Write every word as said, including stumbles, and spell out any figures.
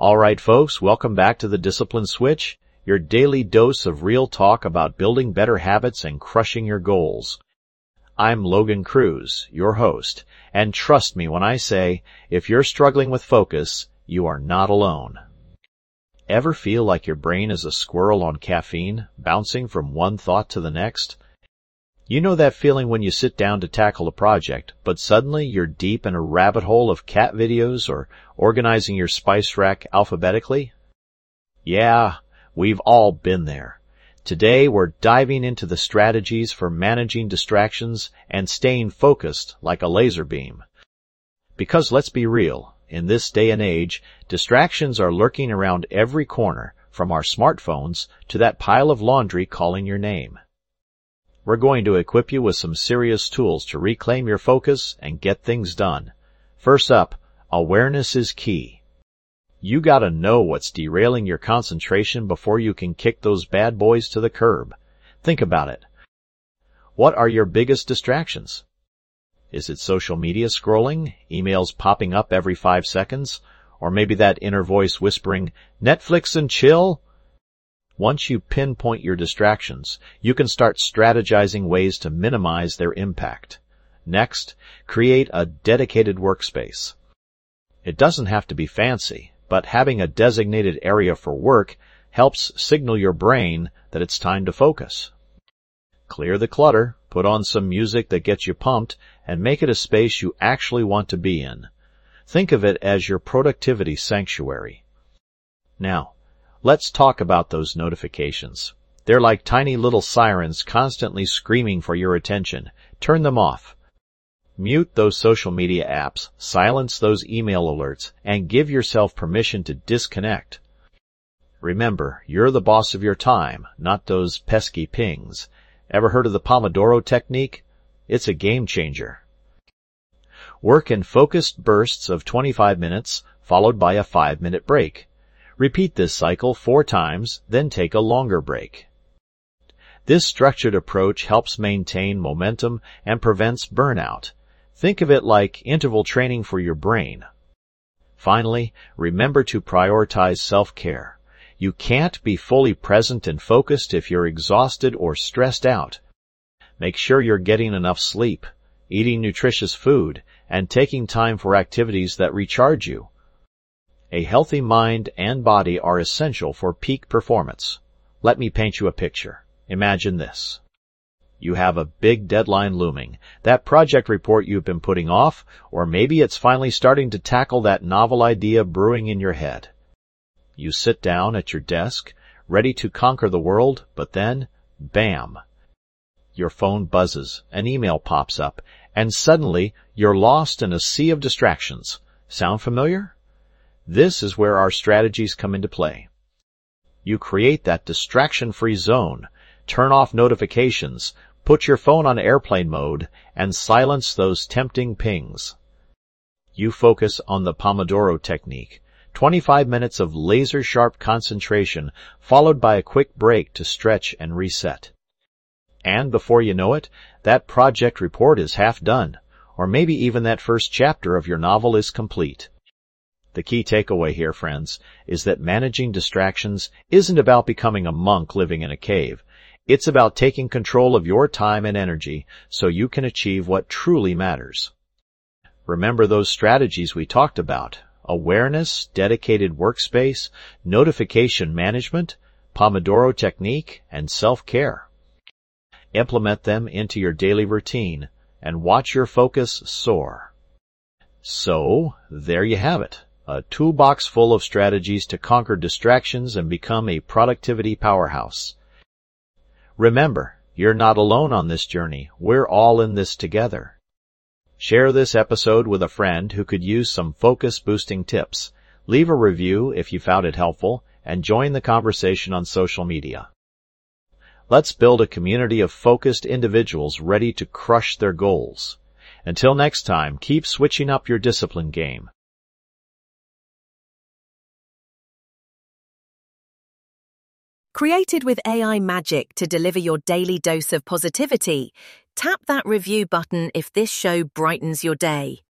All right, folks, welcome back to the Discipline Switch, your daily dose of real talk about building better habits and crushing your goals. I'm Logan Cruz, your host, and trust me when I say, if you're struggling with focus, you are not alone. Ever feel like your brain is a squirrel on caffeine, bouncing from one thought to the next? You know that feeling when you sit down to tackle a project, but suddenly you're deep in a rabbit hole of cat videos or organizing your spice rack alphabetically? Yeah, we've all been there. Today we're diving into the strategies for managing distractions and staying focused like a laser beam. Because let's be real, in this day and age, distractions are lurking around every corner, from our smartphones to that pile of laundry calling your name. We're going to equip you with some serious tools to reclaim your focus and get things done. First up, awareness is key. You gotta know what's derailing your concentration before you can kick those bad boys to the curb. Think about it. What are your biggest distractions? Is it social media scrolling, emails popping up every five seconds, or maybe that inner voice whispering, Netflix and chill? Once you pinpoint your distractions, you can start strategizing ways to minimize their impact. Next, create a dedicated workspace. It doesn't have to be fancy, but having a designated area for work helps signal your brain that it's time to focus. Clear the clutter, put on some music that gets you pumped, and make it a space you actually want to be in. Think of it as your productivity sanctuary. Now, let's talk about those notifications. They're like tiny little sirens constantly screaming for your attention. Turn them off. Mute those social media apps, silence those email alerts, and give yourself permission to disconnect. Remember, you're the boss of your time, not those pesky pings. Ever heard of the Pomodoro technique? It's a game changer. Work in focused bursts of twenty-five minutes, followed by a five-minute break. Repeat this cycle four times, then take a longer break. This structured approach helps maintain momentum and prevents burnout. Think of it like interval training for your brain. Finally, remember to prioritize self-care. You can't be fully present and focused if you're exhausted or stressed out. Make sure you're getting enough sleep, eating nutritious food, and taking time for activities that recharge you. A healthy mind and body are essential for peak performance. Let me paint you a picture. Imagine this. You have a big deadline looming, that project report you've been putting off, or maybe it's finally starting to tackle that novel idea brewing in your head. You sit down at your desk, ready to conquer the world, but then, bam! Your phone buzzes, an email pops up, and suddenly you're lost in a sea of distractions. Sound familiar? This is where our strategies come into play. You create that distraction-free zone, turn off notifications, put your phone on airplane mode, and silence those tempting pings. You focus on the Pomodoro technique, twenty-five minutes of laser-sharp concentration, followed by a quick break to stretch and reset. And before you know it, that project report is half done, or maybe even that first chapter of your novel is complete. The key takeaway here, friends, is that managing distractions isn't about becoming a monk living in a cave. It's about taking control of your time and energy so you can achieve what truly matters. Remember those strategies we talked about: awareness, dedicated workspace, notification management, Pomodoro technique, and self-care. Implement them into your daily routine and watch your focus soar. So, there you have it. A toolbox full of strategies to conquer distractions and become a productivity powerhouse. Remember, you're not alone on this journey. We're all in this together. Share this episode with a friend who could use some focus-boosting tips. Leave a review if you found it helpful, and join the conversation on social media. Let's build a community of focused individuals ready to crush their goals. Until next time, keep switching up your discipline game. Created with A I magic to deliver your daily dose of positivity, tap that review button if this show brightens your day.